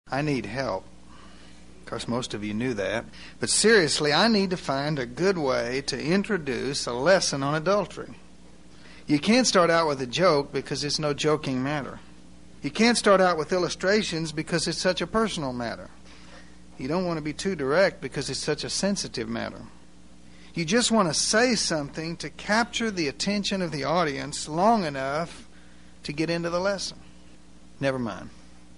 I need help. Of course, most of you knew that. But seriously, I need to find a good way to introduce a lesson on adultery. You can't start out with a joke because it's no joking matter. You can't start out with illustrations because it's such a personal matter. You don't want to be too direct because it's such a sensitive matter. You just want to say something to capture the attention of the audience long enough to get into the lesson. Never mind.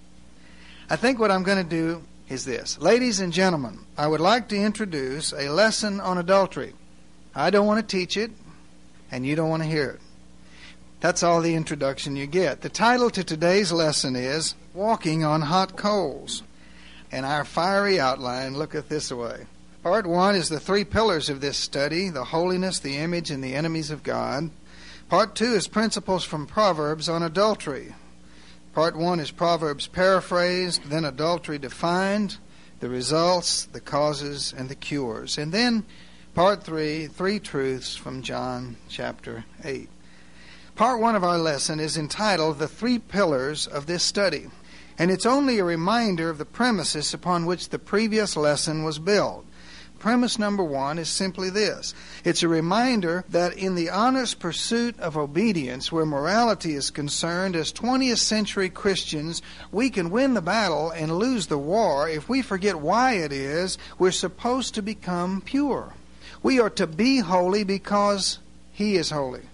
I think what I'm going to do is this. Ladies and gentlemen, I would like to introduce a lesson on adultery. I don't want to teach it, and you don't want to hear it. That's all the introduction you get. The title to today's lesson is Walking on Hot Coals. And our fiery outline looketh this way. Part 1 is the 3 pillars of this study, the holiness, the image, and the enemies of God. Part 2 is principles from Proverbs on adultery. Part 1 is Proverbs paraphrased, then adultery defined, the results, the causes, and the cures. And then Part 3, 3 truths from John chapter 8. Part 1 of our lesson is entitled The 3 Pillars of this Study. And it's only a reminder of the premises upon which the previous lesson was built. Premise number 1 is simply this. It's a reminder that in the honest pursuit of obedience, where morality is concerned, as 20th century Christians, we can win the battle and lose the war if we forget why it is we're supposed to become pure. We are to be holy because He is holy.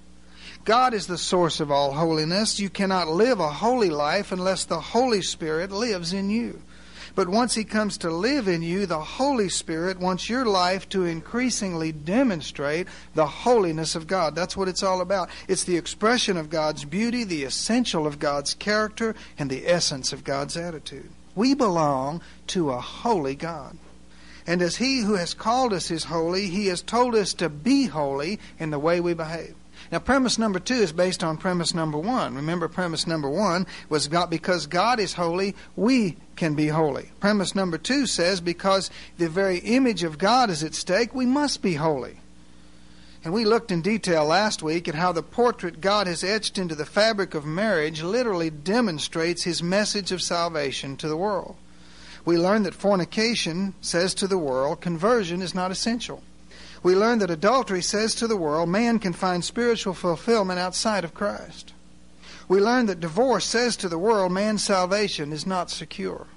God is the source of all holiness. You cannot live a holy life unless the Holy Spirit lives in you. But once He comes to live in you, the Holy Spirit wants your life to increasingly demonstrate the holiness of God. That's what it's all about. It's the expression of God's beauty, the essential of God's character, and the essence of God's attitude. We belong to a holy God. And as He who has called us is holy, He has told us to be holy in the way we behave. Now, premise number 2 is based on premise number 1. Remember, premise number 1 was because God is holy, we can be holy. Premise number 2 says because the very image of God is at stake, we must be holy. And we looked in detail last week at how the portrait God has etched into the fabric of marriage literally demonstrates His message of salvation to the world. We learned that fornication says to the world, conversion is not essential. We learn that adultery says to the world, man can find spiritual fulfillment outside of Christ. We learn that divorce says to the world, man's salvation is not secure.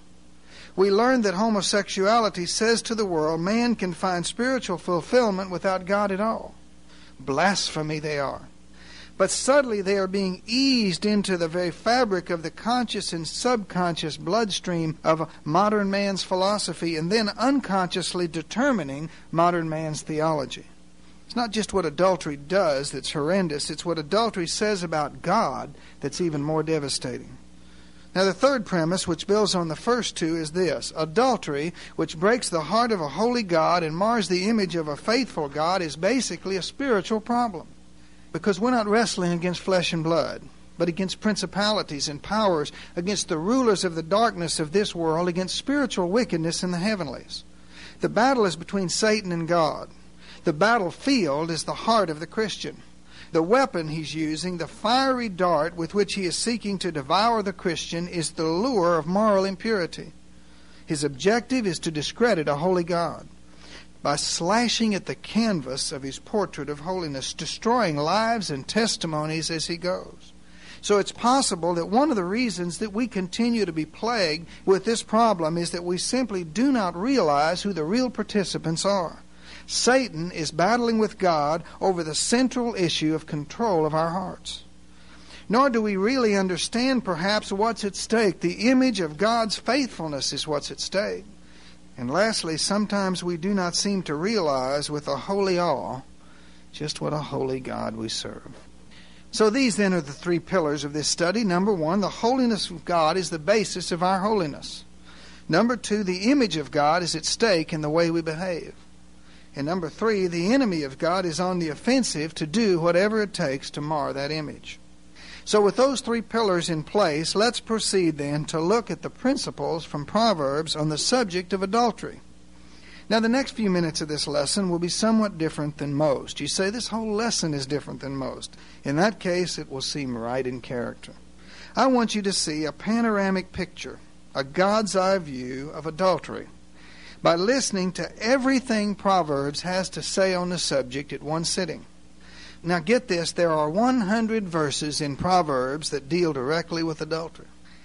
We learn that homosexuality says to the world, man can find spiritual fulfillment without God at all. Blasphemy they are. But subtly they are being eased into the very fabric of the conscious and subconscious bloodstream of modern man's philosophy and then unconsciously determining modern man's theology. It's not just what adultery does that's horrendous, it's what adultery says about God that's even more devastating. Now the third premise, which builds on the first 2, is this. Adultery, which breaks the heart of a holy God and mars the image of a faithful God, is basically a spiritual problem. Because we're not wrestling against flesh and blood, but against principalities and powers, against the rulers of the darkness of this world, against spiritual wickedness in the heavenlies. The battle is between Satan and God. The battlefield is the heart of the Christian. The weapon he's using, the fiery dart with which he is seeking to devour the Christian, is the lure of moral impurity. His objective is to discredit a holy God by slashing at the canvas of His portrait of holiness, destroying lives and testimonies as he goes. So it's possible that one of the reasons that we continue to be plagued with this problem is that we simply do not realize who the real participants are. Satan is battling with God over the central issue of control of our hearts. Nor do we really understand perhaps what's at stake. The image of God's faithfulness is what's at stake. And lastly, sometimes we do not seem to realize with a holy awe just what a holy God we serve. So these then are the 3 pillars of this study. Number 1, the holiness of God is the basis of our holiness. Number 2, the image of God is at stake in the way we behave. And number 3, the enemy of God is on the offensive to do whatever it takes to mar that image. So with those 3 pillars in place, let's proceed then to look at the principles from Proverbs on the subject of adultery. Now the next few minutes of this lesson will be somewhat different than most. You say this whole lesson is different than most. In that case, it will seem right in character. I want you to see a panoramic picture, a God's eye view of adultery by listening to everything Proverbs has to say on the subject at one sitting. Now get this, there are 100 verses in Proverbs that deal directly with adultery.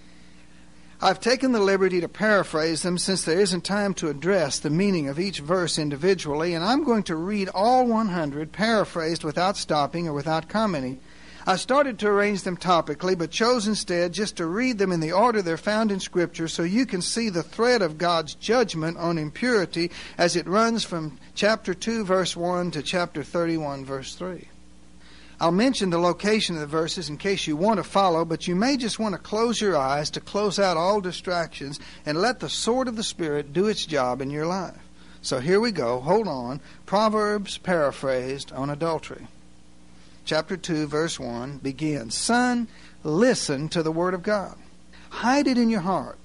I've taken the liberty to paraphrase them since there isn't time to address the meaning of each verse individually, and I'm going to read all 100 paraphrased without stopping or without commenting. I started to arrange them topically, but chose instead just to read them in the order they're found in Scripture so you can see the thread of God's judgment on impurity as it runs from chapter 2, verse 1 to chapter 31, verse 3. I'll mention the location of the verses in case you want to follow, but you may just want to close your eyes to close out all distractions and let the sword of the Spirit do its job in your life. So here we go. Hold on. Proverbs paraphrased on adultery. Chapter 2, verse 1 begins, Son, listen to the word of God. Hide it in your heart.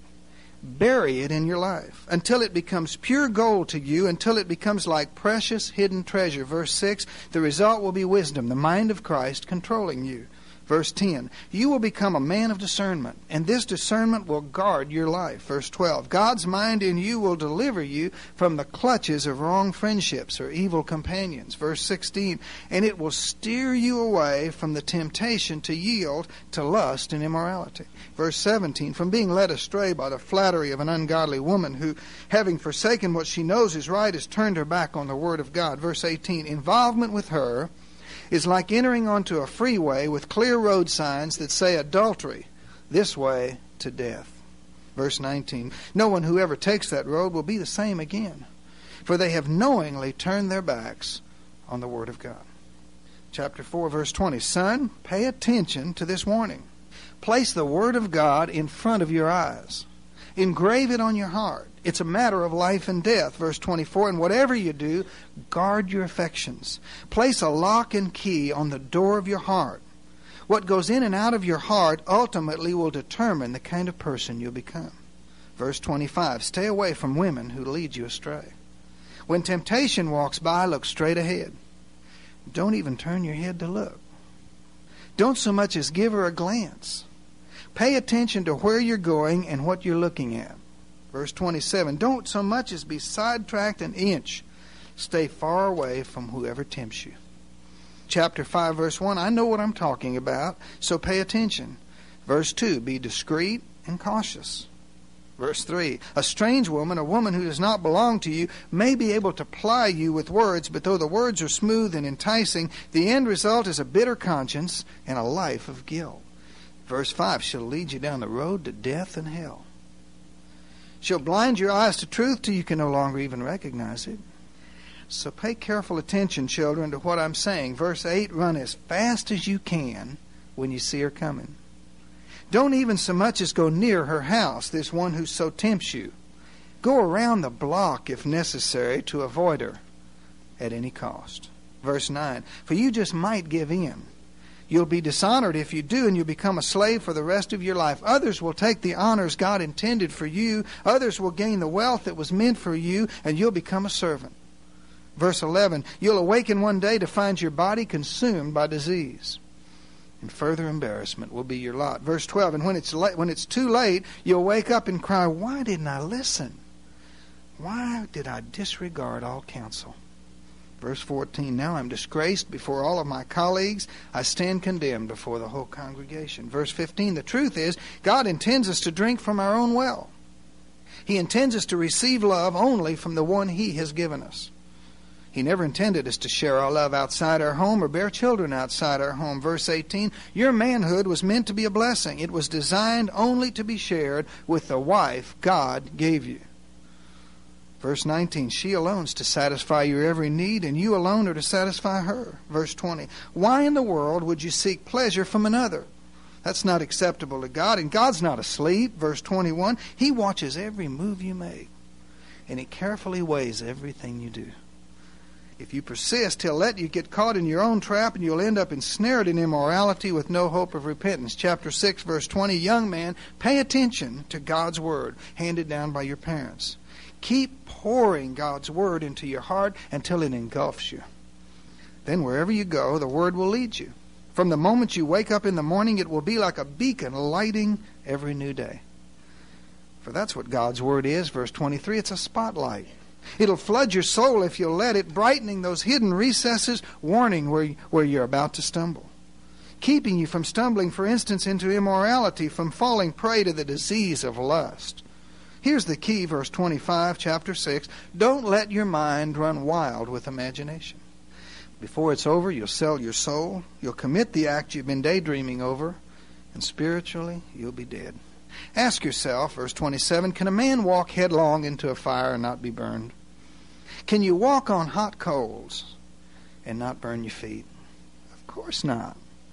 Bury it in your life until it becomes pure gold to you, until it becomes like precious hidden treasure. Verse 6, the result will be wisdom, the mind of Christ controlling you. Verse 10, you will become a man of discernment, and this discernment will guard your life. Verse 12, God's mind in you will deliver you from the clutches of wrong friendships or evil companions. Verse 16, and it will steer you away from the temptation to yield to lust and immorality. Verse 17, from being led astray by the flattery of an ungodly woman who, having forsaken what she knows is right, has turned her back on the word of God. Verse 18, involvement with her is like entering onto a freeway with clear road signs that say adultery, this way to death. Verse 19, no one who ever takes that road will be the same again, for they have knowingly turned their backs on the word of God. Chapter 4, verse 20, son, pay attention to this warning. Place the word of God in front of your eyes. Engrave it on your heart. It's a matter of life and death. Verse 24, and whatever you do, guard your affections. Place a lock and key on the door of your heart. What goes in and out of your heart ultimately will determine the kind of person you'll become. Verse 25, stay away from women who lead you astray. When temptation walks by, look straight ahead. Don't even turn your head to look. Don't so much as give her a glance. Pay attention to where you're going and what you're looking at. Verse 27, don't so much as be sidetracked an inch. Stay far away from whoever tempts you. Chapter 5, verse 1, I know what I'm talking about, so pay attention. Verse 2, be discreet and cautious. Verse 3, a strange woman, a woman who does not belong to you, may be able to ply you with words, but though the words are smooth and enticing, the end result is a bitter conscience and a life of guilt. Verse 5, she'll lead you down the road to death and hell. She'll blind your eyes to truth till you can no longer even recognize it. So pay careful attention, children, to what I'm saying. Verse 8, run as fast as you can when you see her coming. Don't even so much as go near her house, this one who so tempts you. Go around the block if necessary to avoid her at any cost. Verse 9, for you just might give in. You'll be dishonored if you do, and you'll become a slave for the rest of your life. Others will take the honors God intended for you. Others will gain the wealth that was meant for you, and you'll become a servant. Verse 11, you'll awaken one day to find your body consumed by disease, and further embarrassment will be your lot. Verse 12, and when it's too late, you'll wake up and cry, why didn't I listen? Why did I disregard all counsel? Verse 14, now I'm disgraced before all of my colleagues. I stand condemned before the whole congregation. Verse 15, the truth is, God intends us to drink from our own well. He intends us to receive love only from the one He has given us. He never intended us to share our love outside our home or bear children outside our home. Verse 18, your manhood was meant to be a blessing. It was designed only to be shared with the wife God gave you. Verse 19, she alone is to satisfy your every need, and you alone are to satisfy her. Verse 20, why in the world would you seek pleasure from another? That's not acceptable to God, and God's not asleep. Verse 21, He watches every move you make, and He carefully weighs everything you do. If you persist, He'll let you get caught in your own trap, and you'll end up ensnared in immorality with no hope of repentance. Chapter 6, verse 20, young man, pay attention to God's word handed down by your parents. Keep pouring God's word into your heart until it engulfs you. Then wherever you go, the word will lead you. From the moment you wake up in the morning, it will be like a beacon lighting every new day. For that's what God's Word is. Verse 23, it's a spotlight. It'll flood your soul if you'll let it, brightening those hidden recesses, warning where you're about to stumble. Keeping you from stumbling, for instance, into immorality, from falling prey to the disease of lust. Here's the key, verse 25, chapter 6. Don't let your mind run wild with imagination. Before it's over, you'll sell your soul. You'll commit the act you've been daydreaming over. And spiritually, you'll be dead. Ask yourself, verse 27, can a man walk headlong into a fire and not be burned? Can you walk on hot coals and not burn your feet? Of course not.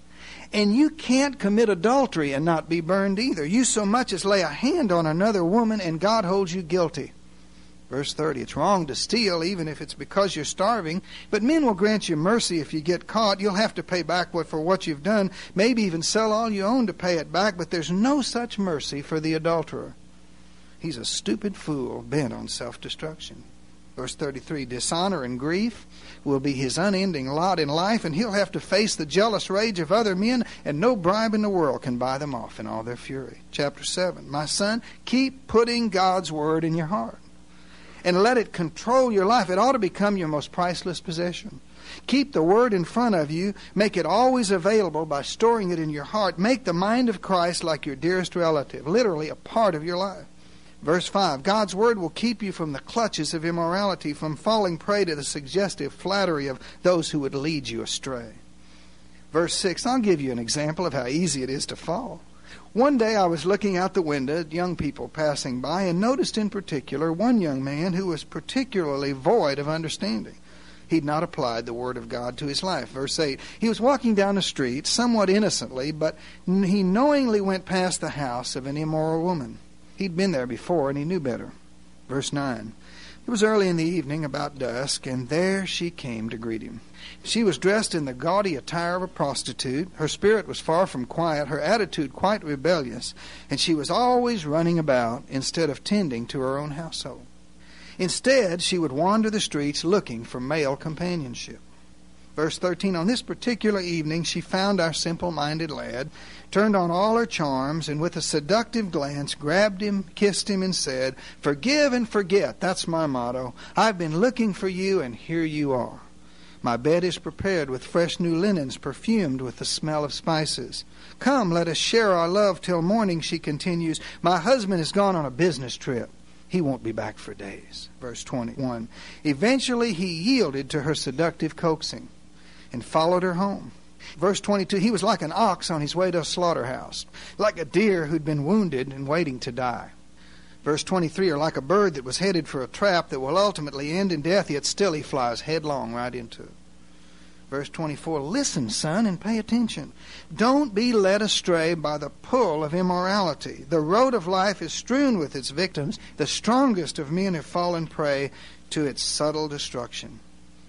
And you can't commit adultery and not be burned either. You so much as lay a hand on another woman and God holds you guilty. Verse 30, it's wrong to steal even if it's because you're starving, but men will grant you mercy if you get caught. You'll have to pay back for what you've done, maybe even sell all you own to pay it back, but there's no such mercy for the adulterer. He's a stupid fool bent on self-destruction. Verse 33, dishonor and grief will be his unending lot in life, and he'll have to face the jealous rage of other men, and no bribe in the world can buy them off in all their fury. Chapter 7, my son, keep putting God's Word in your heart and let it control your life. It ought to become your most priceless possession. Keep the Word in front of you. Make it always available by storing it in your heart. Make the mind of Christ like your dearest relative, literally a part of your life. Verse 5, God's Word will keep you from the clutches of immorality, from falling prey to the suggestive flattery of those who would lead you astray. Verse 6, I'll give you an example of how easy it is to fall. One day I was looking out the window at young people passing by and noticed in particular one young man who was particularly void of understanding. He'd not applied the Word of God to his life. Verse 8, he was walking down the street somewhat innocently, but he knowingly went past the house of an immoral woman. He'd been there before and he knew better. Verse 9, it was early in the evening, about dusk, and there she came to greet him. She was dressed in the gaudy attire of a prostitute. Her spirit was far from quiet, her attitude quite rebellious, and she was always running about instead of tending to her own household. Instead, she would wander the streets looking for male companionship. Verse 13, on this particular evening she found our simple-minded lad, turned on all her charms, and with a seductive glance grabbed him, kissed him, and said, forgive and forget, that's my motto. I've been looking for you, and here you are. My bed is prepared with fresh new linens, perfumed with the smell of spices. Come, let us share our love till morning, she continues. My husband has gone on a business trip. He won't be back for days. Verse 21, eventually he yielded to her seductive coaxing and followed her home. Verse 22, he was like an ox on his way to a slaughterhouse, like a deer who'd been wounded and waiting to die. Verse 23, or like a bird that was headed for a trap that will ultimately end in death, yet still he flies headlong right into it. Verse 24, listen, son, and pay attention. Don't be led astray by the pull of immorality. The road of life is strewn with its victims. The strongest of men have fallen prey to its subtle destruction.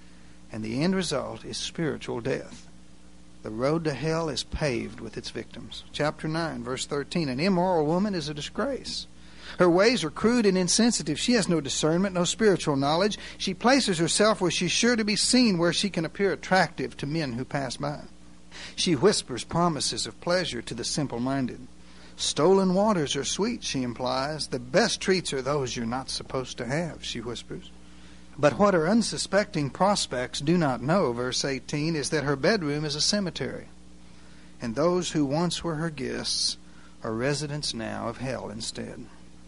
And the end result is spiritual death. The road to hell is paved with its victims. Chapter 9, verse 13, an immoral woman is a disgrace. Her ways are crude and insensitive. She has no discernment, no spiritual knowledge. She places herself where she's sure to be seen, where she can appear attractive to men who pass by. She whispers promises of pleasure to the simple-minded. Stolen waters are sweet, she implies. The best treats are those you're not supposed to have, she whispers. But what her unsuspecting prospects do not know, verse 18, is that her bedroom is a cemetery, and those who once were her guests are residents now of hell instead.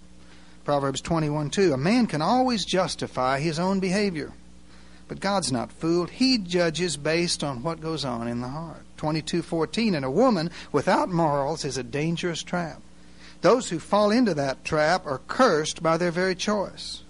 Proverbs 21:2, a man can always justify his own behavior, but God's not fooled. He judges based on what goes on in the heart. 22:14, and a woman without morals is a dangerous trap. Those who fall into that trap are cursed by their very choice.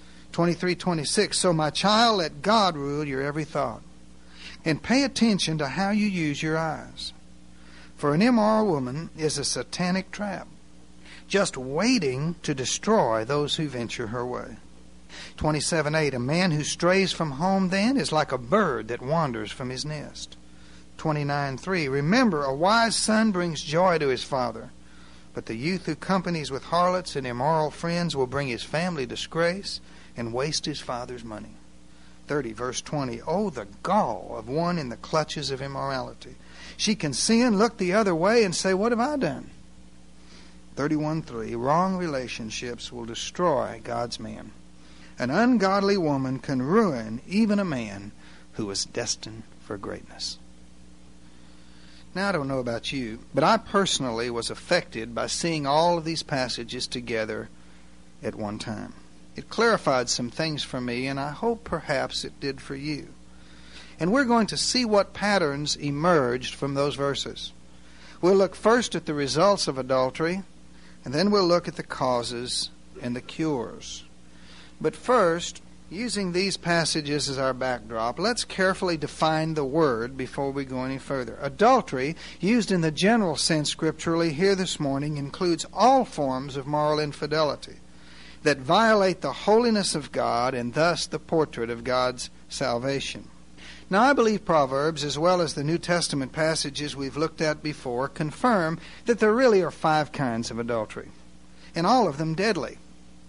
23:26, so my child, let God rule your every thought, and pay attention to how you use your eyes. For an immoral woman is a satanic trap, just waiting to destroy those who venture her way. 27:8, a man who strays from home then is like a bird that wanders from his nest. 29:3, remember, a wise son brings joy to his father, but the youth who companies with harlots and immoral friends will bring his family disgrace and waste his father's money. 30, verse 20, oh, the gall of one in the clutches of immorality. She can sin, look the other way, and say, what have I done? 31:3, wrong relationships will destroy God's man. An ungodly woman can ruin even a man who is destined for greatness. Now, I don't know about you, but I personally was affected by seeing all of these passages together at one time. It clarified some things for me, and I hope perhaps it did for you. And we're going to see what patterns emerged from those verses. We'll look first at the results of adultery, and then we'll look at the causes and the cures. But first, using these passages as our backdrop, let's carefully define the word before we go any further. Adultery, used in the general sense scripturally here this morning, includes all forms of moral infidelity that violate the holiness of God and thus the portrait of God's salvation. Now, I believe Proverbs, as well as the New Testament passages we've looked at before, confirm that there really are 5 kinds of adultery, and all of them deadly.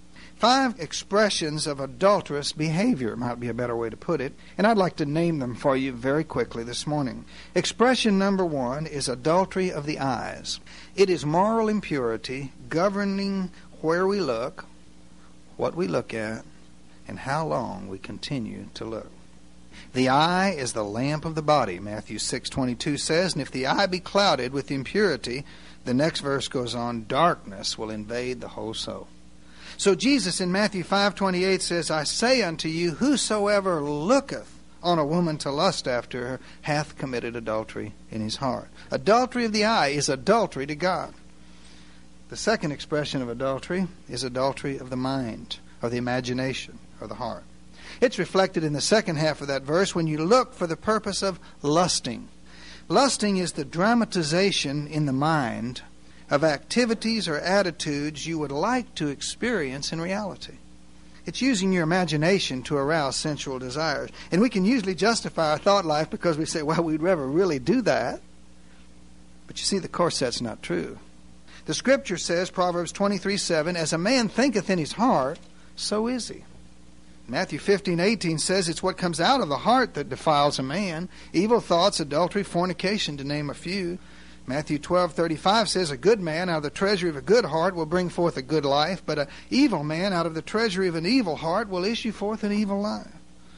5 expressions of adulterous behavior might be a better way to put it, and I'd like to name them for you very quickly this morning. Expression number 1 is adultery of the eyes. It is moral impurity governing where we look, what we look at, and how long we continue to look. The eye is the lamp of the body, Matthew 6:22 says, and if the eye be clouded with impurity, the next verse goes on, darkness will invade the whole soul. So Jesus in Matthew 5:28 says, I say unto you, whosoever looketh on a woman to lust after her hath committed adultery in his heart. Adultery of the eye is adultery to God. The second expression of adultery is adultery of the mind, or the imagination, or the heart. It's reflected in the second half of that verse when you look for the purpose of lusting. Lusting is the dramatization in the mind of activities or attitudes you would like to experience in reality. It's using your imagination to arouse sensual desires. And we can usually justify our thought life because we say, well, we'd never really do that. But you see, of course, that's not true. The Scripture says, Proverbs 23:7, as a man thinketh in his heart, so is he. Matthew 15:18 says it's what comes out of the heart that defiles a man. Evil thoughts, adultery, fornication, to name a few. Matthew 12:35 says, a good man out of the treasury of a good heart will bring forth a good life, but an evil man out of the treasury of an evil heart will issue forth an evil life.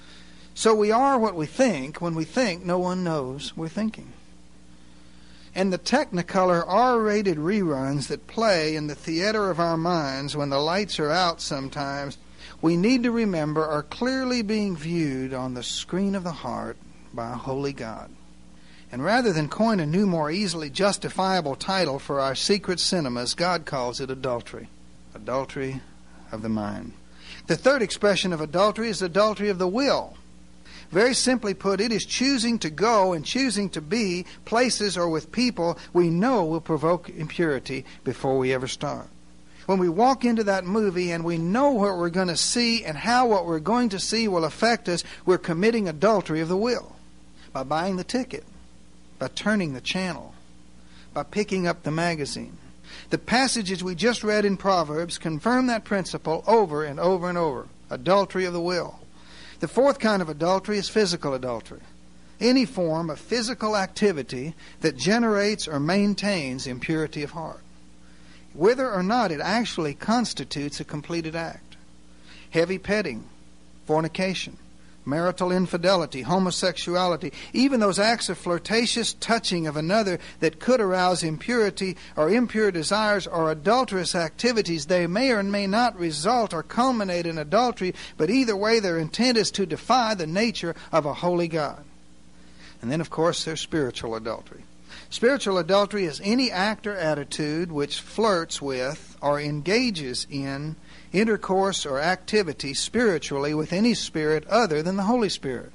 So we are what we think. When we think, no one knows we're thinking. And the Technicolor R-rated reruns that play in the theater of our minds when the lights are out sometimes, we need to remember are clearly being viewed on the screen of the heart by a holy God. And rather than coin a new, more easily justifiable title for our secret cinemas, God calls it adultery. Adultery of the mind. The third expression of adultery is adultery of the will. Very simply put, it is choosing to go and choosing to be places or with people we know will provoke impurity before we ever start. When we walk into that movie and we know what we're going to see and how what we're going to see will affect us, we're committing adultery of the will. By buying the ticket, by turning the channel, by picking up the magazine. The passages we just read in Proverbs confirm that principle over and over and over. Adultery of the will. The fourth kind of adultery is physical adultery. Any form of physical activity that generates or maintains impurity of heart, whether or not it actually constitutes a completed act. Heavy petting, fornication, marital infidelity, homosexuality, even those acts of flirtatious touching of another that could arouse impurity or impure desires or adulterous activities. They may or may not result or culminate in adultery, but either way their intent is to defy the nature of a holy God. And then, of course, there's spiritual adultery. Spiritual adultery is any act or attitude which flirts with or engages in intercourse or activity spiritually with any spirit other than the Holy Spirit.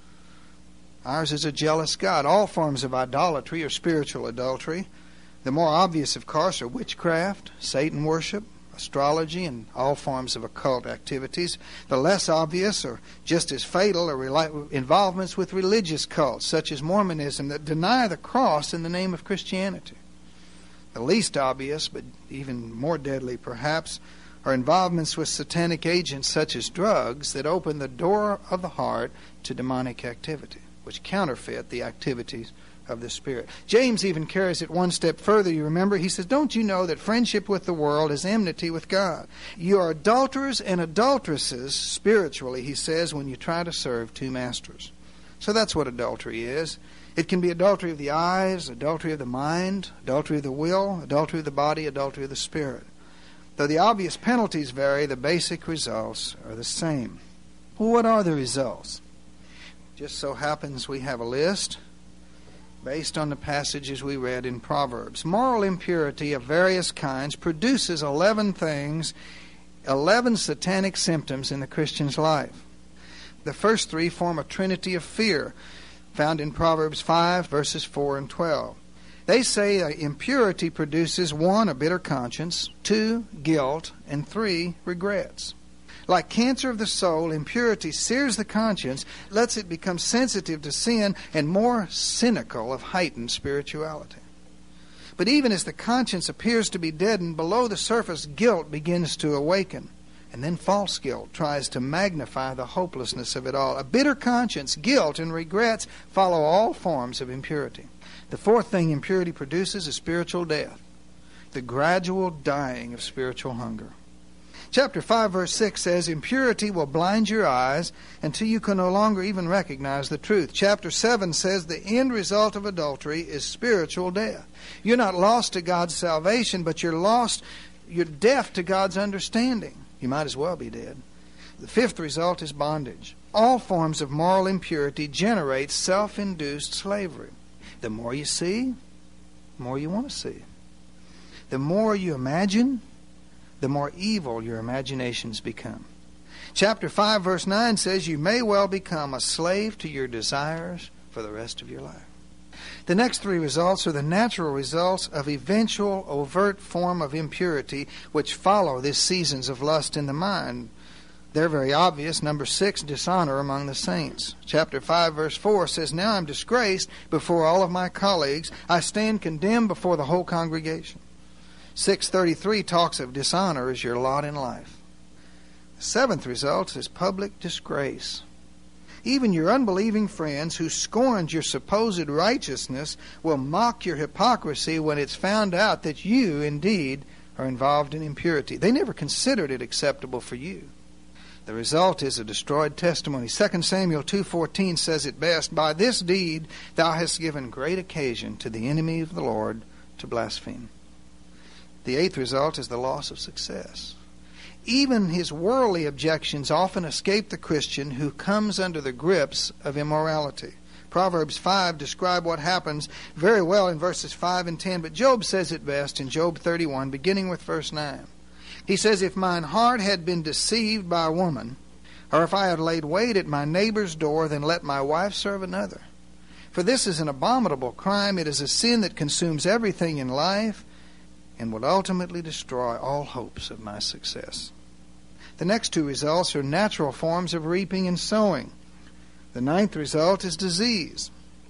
Ours is a jealous God. All forms of idolatry are spiritual adultery. The more obvious, of course, are witchcraft, Satan worship, astrology, and all forms of occult activities. The less obvious, or just as fatal, are involvements with religious cults, such as Mormonism, that deny the cross in the name of Christianity. The least obvious, but even more deadly perhaps, are involvements with satanic agents such as drugs that open the door of the heart to demonic activity, which counterfeit the activities of the Spirit. James even carries it one step further, you remember? He says, don't you know that friendship with the world is enmity with God? You are adulterers and adulteresses, spiritually, he says, when you try to serve two masters. So that's what adultery is. It can be adultery of the eyes, adultery of the mind, adultery of the will, adultery of the body, adultery of the spirit. Though the obvious penalties vary, the basic results are the same. Well, what are the results? Just so happens we have a list based on the passages we read in Proverbs. Moral impurity of various kinds produces 11 things, 11 satanic symptoms in the Christian's life. The first three form a trinity of fear, found in Proverbs 5, verses 4 and 12. They say impurity produces 1, a bitter conscience, 2, guilt, and 3, regrets. Like cancer of the soul, impurity sears the conscience, lets it become sensitive to sin, and more cynical of heightened spirituality. But even as the conscience appears to be deadened, below the surface guilt begins to awaken. And then false guilt tries to magnify the hopelessness of it all. A bitter conscience, guilt, and regrets follow all forms of impurity. The fourth thing impurity produces is spiritual death, the gradual dying of spiritual hunger. Chapter 5, verse 6 says, impurity will blind your eyes until you can no longer even recognize the truth. Chapter 7 says the end result of adultery is spiritual death. You're not lost to God's salvation, but you're deaf to God's understanding. You might as well be dead. The fifth result is bondage. All forms of moral impurity generate self-induced slavery. The more you see, the more you want to see. The more you imagine, the more evil your imaginations become. Chapter 5, verse 9 says you may well become a slave to your desires for the rest of your life. The next three results are the natural results of eventual overt form of impurity which follow these seasons of lust in the mind. They're very obvious. Number 6, dishonor among the saints. Chapter 5, verse 4 says, now I'm disgraced before all of my colleagues. I stand condemned before the whole congregation. 6:33 talks of dishonor as your lot in life. The seventh result is public disgrace. Even your unbelieving friends who scorned your supposed righteousness will mock your hypocrisy when it's found out that you indeed are involved in impurity. They never considered it acceptable for you. The result is a destroyed testimony. 2 Samuel 2:14 says it best, by this deed thou hast given great occasion to the enemy of the Lord to blaspheme. The eighth result is the loss of success. Even his worldly objections often escape the Christian who comes under the grips of immorality. Proverbs 5 describe what happens very well in verses 5 and 10, but Job says it best in Job 31, beginning with verse 9. He says, if mine heart had been deceived by a woman, or if I had laid wait at my neighbor's door, then let my wife serve another. For this is an abominable crime. It is a sin that consumes everything in life, and will ultimately destroy all hopes of my success. The next two results are natural forms of reaping and sowing. The ninth result is disease.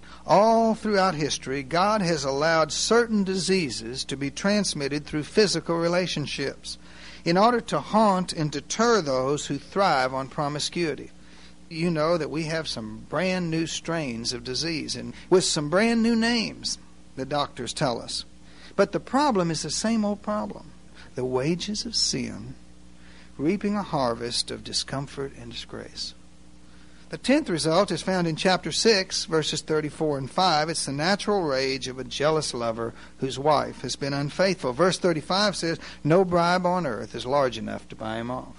All throughout history, God has allowed certain diseases to be transmitted through physical relationships in order to haunt and deter those who thrive on promiscuity. You know that we have some brand new strains of disease, and with some brand new names, the doctors tell us. But the problem is the same old problem. The wages of sin, reaping a harvest of discomfort and disgrace. The 10th result is found in chapter 6, verses 34 and 5. It's the natural rage of a jealous lover whose wife has been unfaithful. Verse 35 says, no bribe on earth is large enough to buy him off.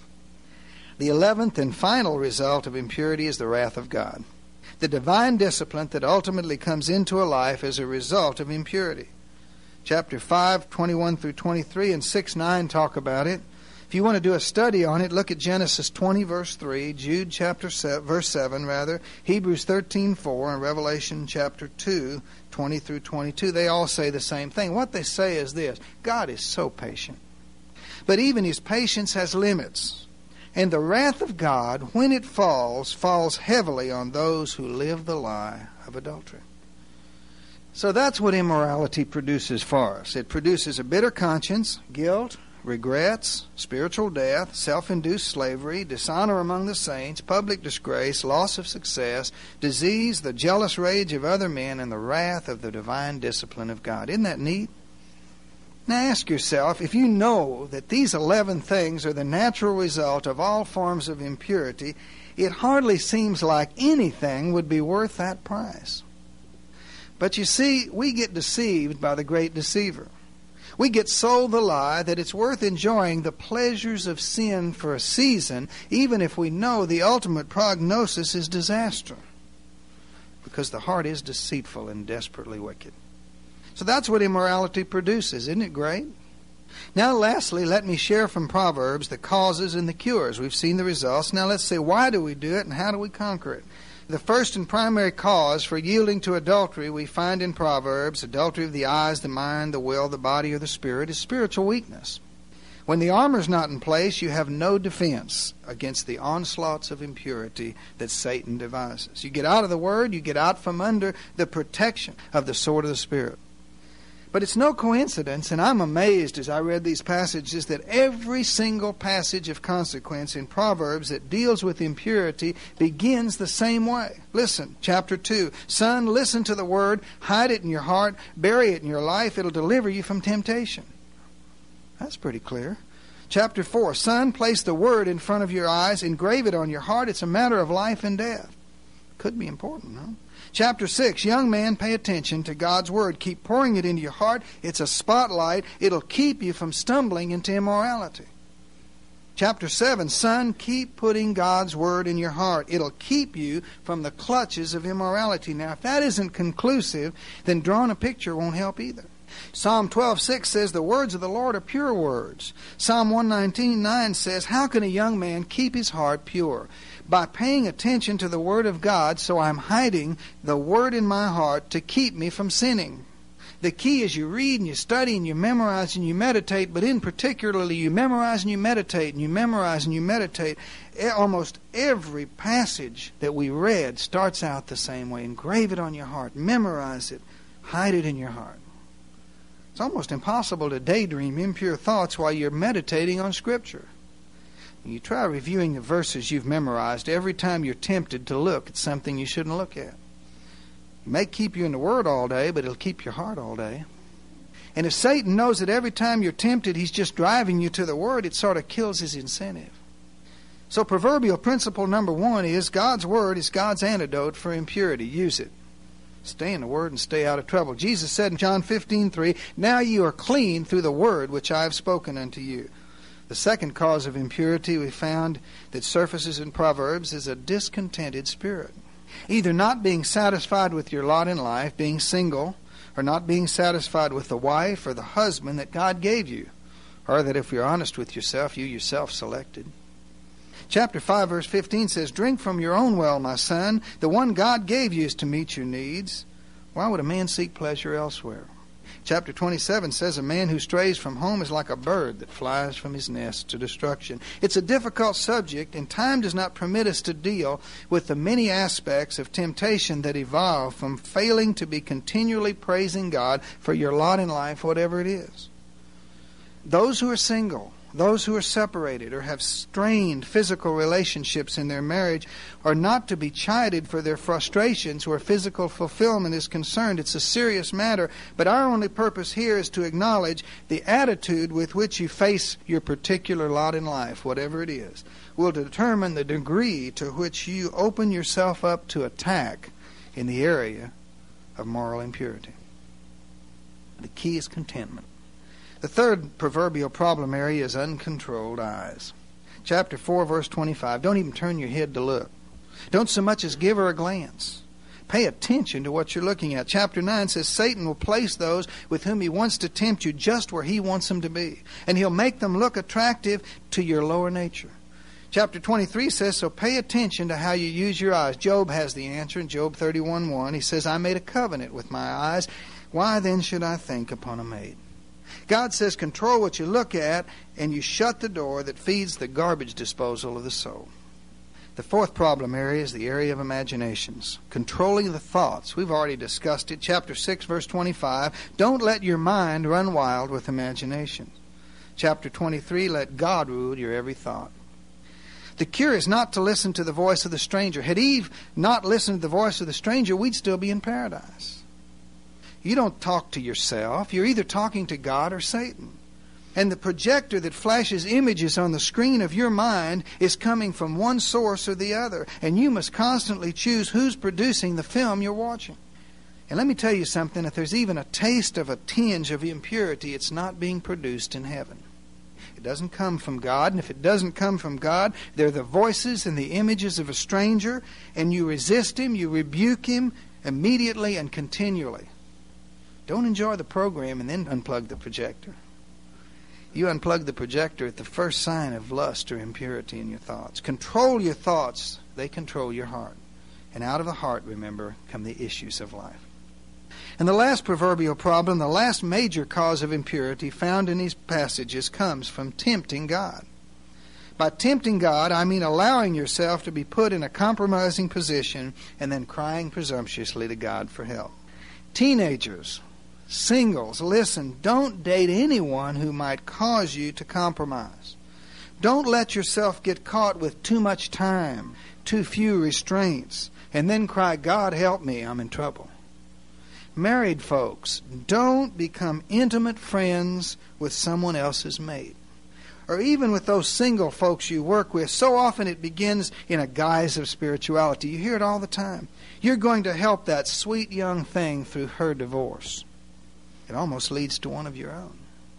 The 11th and final result of impurity is the wrath of God. The divine discipline that ultimately comes into a life as a result of impurity. Chapter 5, 21 through 23, and 6:9 talk about it. If you want to do a study on it, look at Genesis 20, verse 3, Jude chapter 7, verse 7, Hebrews 13:4, and Revelation chapter 2, 20 through 22. They all say the same thing. What they say is this: God is so patient. But even his patience has limits. And the wrath of God, when it falls heavily on those who live the lie of adultery. So that's what immorality produces for us. It produces a bitter conscience, guilt, regrets, spiritual death, self-induced slavery, dishonor among the saints, public disgrace, loss of success, disease, the jealous rage of other men, and the wrath of the divine discipline of God. Isn't that neat? Now ask yourself, if you know that these 11 things are the natural result of all forms of impurity, it hardly seems like anything would be worth that price. But you see, we get deceived by the great deceiver. We get sold the lie that it's worth enjoying the pleasures of sin for a season, even if we know the ultimate prognosis is disaster. Because the heart is deceitful and desperately wicked. So that's what immorality produces. Isn't it great? Now, lastly, let me share from Proverbs the causes and the cures. We've seen the results. Now let's say, why do we do it and how do we conquer it? The first and primary cause for yielding to adultery we find in Proverbs, adultery of the eyes, the mind, the will, the body, or the spirit, is spiritual weakness. When the armor's not in place, you have no defense against the onslaughts of impurity that Satan devises. You get out of the Word, you get out from under the protection of the sword of the Spirit. But it's no coincidence, and I'm amazed as I read these passages, that every single passage of consequence in Proverbs that deals with impurity begins the same way. Listen, chapter 2. Son, listen to the word, hide it in your heart, bury it in your life, it'll deliver you from temptation. That's pretty clear. Chapter 4. Son, place the word in front of your eyes, engrave it on your heart, it's a matter of life and death. Could be important, huh? Chapter 6, young man, pay attention to God's Word. Keep pouring it into your heart. It's a spotlight. It'll keep you from stumbling into immorality. Chapter 7, son, keep putting God's Word in your heart. It'll keep you from the clutches of immorality. Now, if that isn't conclusive, then drawing a picture won't help either. Psalm 12:6 says, the words of the Lord are pure words. Psalm 119:9 says, how can a young man keep his heart pure? By paying attention to the Word of God, so I'm hiding the Word in my heart to keep me from sinning. The key is you read and you study and you memorize and you meditate, but in particularly you memorize and you meditate and you memorize and you meditate. Almost every passage that we read starts out the same way. Engrave it on your heart. Memorize it. Hide it in your heart. It's almost impossible to daydream impure thoughts while you're meditating on Scripture. You try reviewing the verses you've memorized every time you're tempted to look at something you shouldn't look at. It may keep you in the Word all day, but it'll keep your heart all day. And if Satan knows that every time you're tempted, he's just driving you to the Word, it sort of kills his incentive. So proverbial principle number 1 is God's Word is God's antidote for impurity. Use it. Stay in the Word and stay out of trouble. Jesus said in John 15:3, now you are clean through the Word which I have spoken unto you. The second cause of impurity we found that surfaces in Proverbs is a discontented spirit. Either not being satisfied with your lot in life, being single, or not being satisfied with the wife or the husband that God gave you, or that if you're honest with yourself, you yourself selected. Chapter 5, verse 15 says, drink from your own well, my son. The one God gave you is to meet your needs. Why would a man seek pleasure elsewhere? Chapter 27 says a man who strays from home is like a bird that flies from his nest to destruction. It's a difficult subject, and time does not permit us to deal with the many aspects of temptation that evolve from failing to be continually praising God for your lot in life, whatever it is. Those who are single, those who are separated or have strained physical relationships in their marriage are not to be chided for their frustrations where physical fulfillment is concerned. It's a serious matter, but our only purpose here is to acknowledge the attitude with which you face your particular lot in life, whatever it is, will determine the degree to which you open yourself up to attack in the area of moral impurity. The key is contentment. The third proverbial problem area is uncontrolled eyes. Chapter 4, verse 25. Don't even turn your head to look. Don't so much as give her a glance. Pay attention to what you're looking at. Chapter 9 says Satan will place those with whom he wants to tempt you just where he wants them to be. And he'll make them look attractive to your lower nature. Chapter 23 says, so pay attention to how you use your eyes. Job has the answer in Job 31:1. He says, I made a covenant with my eyes. Why then should I think upon a maid? God says control what you look at, and you shut the door that feeds the garbage disposal of the soul. The fourth problem area is the area of imaginations. Controlling the thoughts. We've already discussed it. Chapter 6, verse 25. Don't let your mind run wild with imagination. Chapter 23, let God rule your every thought. The cure is not to listen to the voice of the stranger. Had Eve not listened to the voice of the stranger, we'd still be in paradise. You don't talk to yourself. You're either talking to God or Satan. And the projector that flashes images on the screen of your mind is coming from one source or the other. And you must constantly choose who's producing the film you're watching. And let me tell you something, if there's even a taste of a tinge of impurity, it's not being produced in heaven. It doesn't come from God, and if it doesn't come from God, they're the voices and the images of a stranger, and you resist him, you rebuke him immediately and continually. Don't enjoy the program and then unplug the projector. You unplug the projector at the first sign of lust or impurity in your thoughts. Control your thoughts. They control your heart. And out of the heart, remember, come the issues of life. And the last proverbial problem, the last major cause of impurity found in these passages comes from tempting God. By tempting God, I mean allowing yourself to be put in a compromising position and then crying presumptuously to God for help. Teenagers, singles, listen, don't date anyone who might cause you to compromise. Don't let yourself get caught with too much time, too few restraints, and then cry, God help me, I'm in trouble. Married folks, don't become intimate friends with someone else's mate. Or even with those single folks you work with. So often it begins in a guise of spirituality. You hear it all the time. You're going to help that sweet young thing through her divorce. It almost leads to one of your own.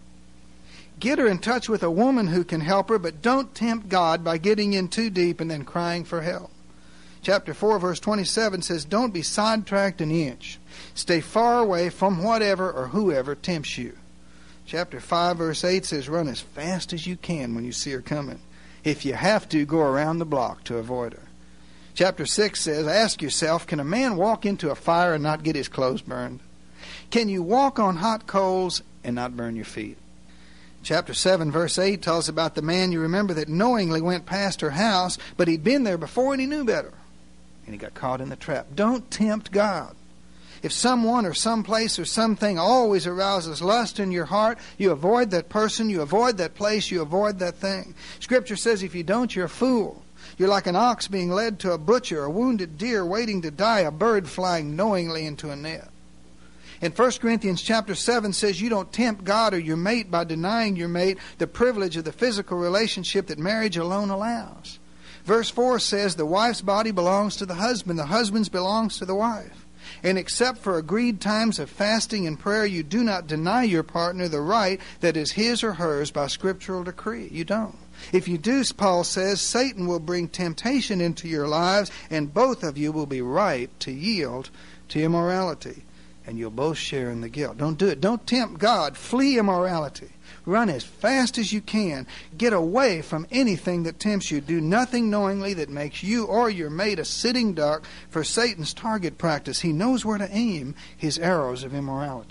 Get her in touch with a woman who can help her, but don't tempt God by getting in too deep and then crying for help. Chapter 4, verse 27 says, don't be sidetracked an inch. Stay far away from whatever or whoever tempts you. Chapter 5, verse 8 says, run as fast as you can when you see her coming. If you have to, go around the block to avoid her. Chapter 6 says, ask yourself, can a man walk into a fire and not get his clothes burned? Can you walk on hot coals and not burn your feet? Chapter 7, verse 8 tells about the man, you remember, that knowingly went past her house, but he'd been there before and he knew better. And he got caught in the trap. Don't tempt God. If someone or some place or something always arouses lust in your heart, you avoid that person, you avoid that place, you avoid that thing. Scripture says if you don't, you're a fool. You're like an ox being led to a butcher, a wounded deer waiting to die, a bird flying knowingly into a net. And 1 Corinthians chapter 7 says you don't tempt God or your mate by denying your mate the privilege of the physical relationship that marriage alone allows. Verse 4 says the wife's body belongs to the husband's belongs to the wife. And except for agreed times of fasting and prayer, you do not deny your partner the right that is his or hers by scriptural decree. You don't. If you do, Paul says, Satan will bring temptation into your lives, and both of you will be ripe to yield to immorality. And you'll both share in the guilt. Don't do it. Don't tempt God. Flee immorality. Run as fast as you can. Get away from anything that tempts you. Do nothing knowingly that makes you or your mate a sitting duck for Satan's target practice. He knows where to aim his arrows of immorality.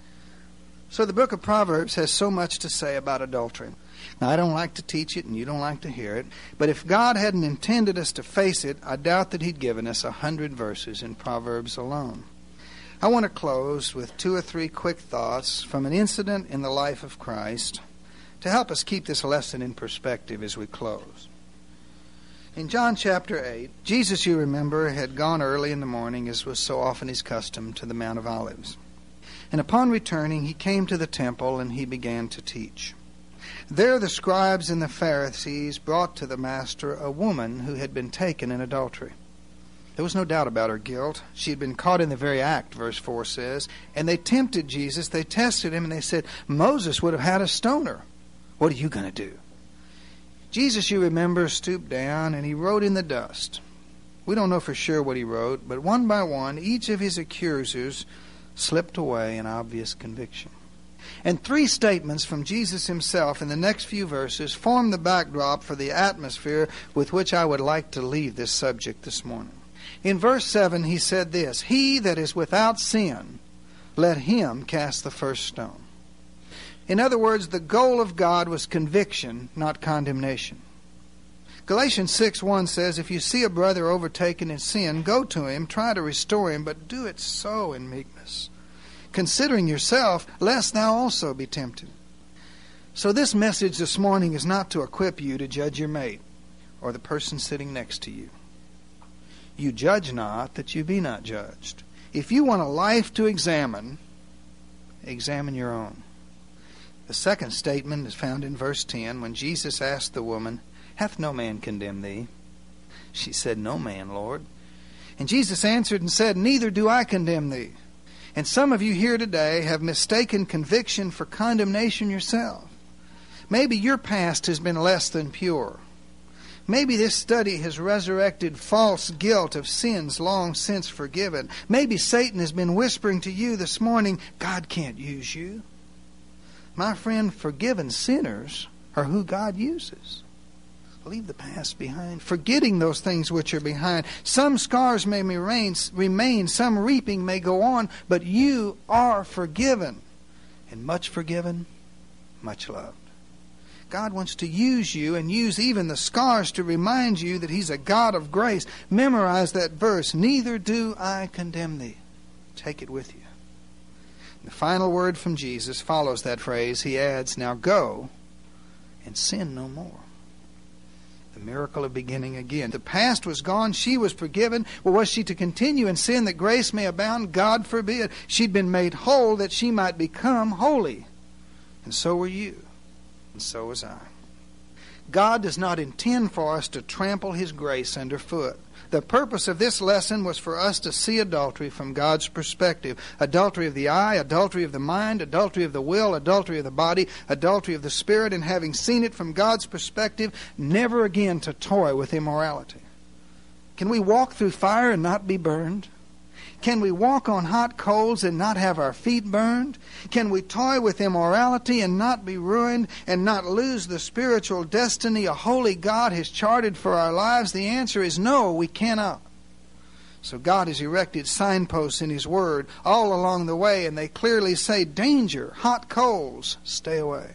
So the book of Proverbs has so much to say about adultery. Now, I don't like to teach it and you don't like to hear it, but if God hadn't intended us to face it, I doubt that He'd given us 100 verses in Proverbs alone. I want to close with 2 or 3 quick thoughts from an incident in the life of Christ to help us keep this lesson in perspective as we close. In John chapter 8, Jesus, you remember, had gone early in the morning, as was so often his custom, to the Mount of Olives. And upon returning, he came to the temple and he began to teach. There the scribes and the Pharisees brought to the Master a woman who had been taken in adultery. There was no doubt about her guilt. She had been caught in the very act, verse 4 says. And they tempted Jesus. They tested him and they said, Moses would have had us stone her. What are you going to do? Jesus, you remember, stooped down and he wrote in the dust. We don't know for sure what he wrote, but one by one, each of his accusers slipped away in obvious conviction. And 3 statements from Jesus himself in the next few verses form the backdrop for the atmosphere with which I would like to leave this subject this morning. In verse 7, he said this, He that is without sin, let him cast the first stone. In other words, the goal of God was conviction, not condemnation. Galatians 6:1 says, If you see a brother overtaken in sin, go to him, try to restore him, but do it so in meekness, considering yourself, lest thou also be tempted. So this message this morning is not to equip you to judge your mate or the person sitting next to you. You judge not, that you be not judged. If you want a life to examine, examine your own. The second statement is found in verse 10, when Jesus asked the woman, "Hath no man condemned thee?" She said, "No man, Lord." And Jesus answered and said, "Neither do I condemn thee." And some of you here today have mistaken conviction for condemnation yourself. Maybe your past has been less than pure. Maybe this study has resurrected false guilt of sins long since forgiven. Maybe Satan has been whispering to you this morning, God can't use you. My friend, forgiven sinners are who God uses. Leave the past behind, forgetting those things which are behind. Some scars may remain, some reaping may go on, but you are forgiven. And much forgiven, much loved. God wants to use you and use even the scars to remind you that He's a God of grace. Memorize that verse, "Neither do I condemn thee." Take it with you. The final word from Jesus follows that phrase. He adds, "Now go and sin no more." The miracle of beginning again. The past was gone. She was forgiven. Well, was she to continue in sin that grace may abound? God forbid. She'd been made whole that she might become holy. And so were you. And so was I. God does not intend for us to trample His grace underfoot. The purpose of this lesson was for us to see adultery from God's perspective. Adultery of the eye, adultery of the mind, adultery of the will, adultery of the body, adultery of the spirit, and having seen it from God's perspective, never again to toy with immorality. Can we walk through fire and not be burned? Can we walk on hot coals and not have our feet burned? Can we toy with immorality and not be ruined and not lose the spiritual destiny a holy God has charted for our lives? The answer is no, we cannot. So God has erected signposts in His Word all along the way, and they clearly say, danger, hot coals, stay away.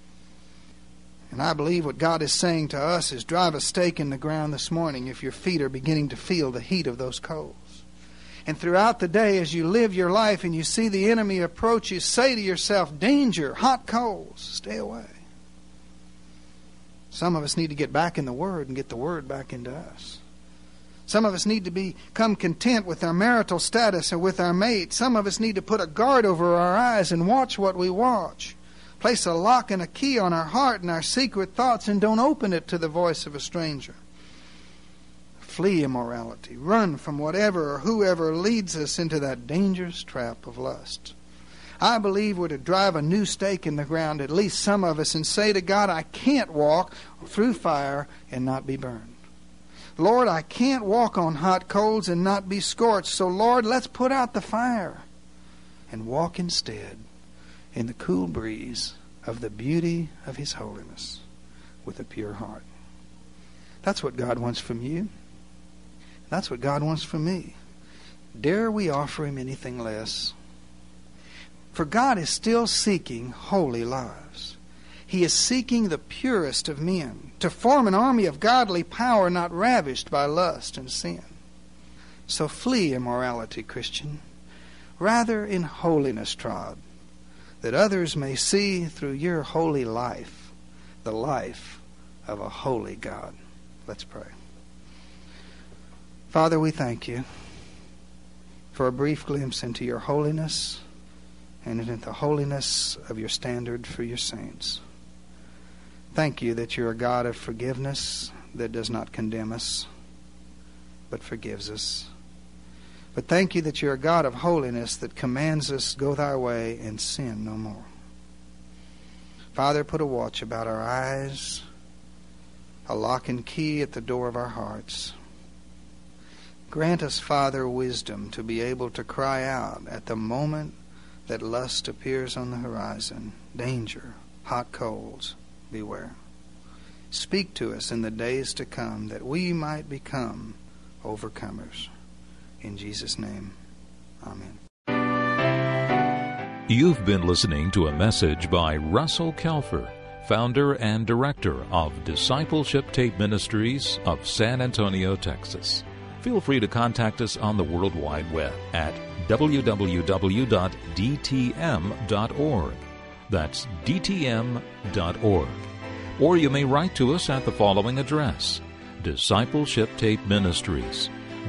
And I believe what God is saying to us is drive a stake in the ground this morning if your feet are beginning to feel the heat of those coals. And throughout the day, as you live your life and you see the enemy approach you, say to yourself, danger, hot coals, stay away. Some of us need to get back in the Word and get the Word back into us. Some of us need to become content with our marital status and with our mate. Some of us need to put a guard over our eyes and watch what we watch. Place a lock and a key on our heart and our secret thoughts, and don't open it to the voice of a stranger. Flee immorality. Run from whatever or whoever leads us into that dangerous trap of lust. I believe we're to drive a new stake in the ground, at least some of us, and say to God, I can't walk through fire and not be burned. Lord, I can't walk on hot coals and not be scorched. So, Lord, let's put out the fire and walk instead in the cool breeze of the beauty of His holiness with a pure heart. That's what God wants from you. That's what God wants from me. Dare we offer Him anything less? For God is still seeking holy lives. He is seeking the purest of men to form an army of godly power not ravished by lust and sin. So flee immorality, Christian. Rather in holiness trod, that others may see through your holy life the life of a holy God. Let's pray. Father, we thank You for a brief glimpse into Your holiness and into the holiness of Your standard for Your saints. Thank You that You're a God of forgiveness that does not condemn us, but forgives us. But thank You that You're a God of holiness that commands us, go Thy way and sin no more. Father, put a watch about our eyes, a lock and key at the door of our hearts. Grant us, Father, wisdom to be able to cry out at the moment that lust appears on the horizon. Danger, hot coals, beware. Speak to us in the days to come that we might become overcomers. In Jesus' name, amen. You've been listening to a message by Russell Kelfer, founder and director of Discipleship Tape Ministries of San Antonio, Texas. Feel free to contact us on the World Wide Web at www.dtm.org. That's DTM.org. Or you may write to us at the following address: Discipleship Tape Ministries,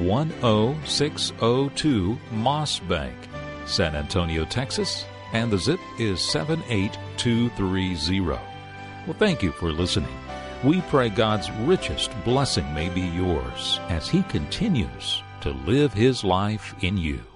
10602 Moss Bank, San Antonio, Texas, and the zip is 78230. Well, thank you for listening. We pray God's richest blessing may be yours as He continues to live His life in you.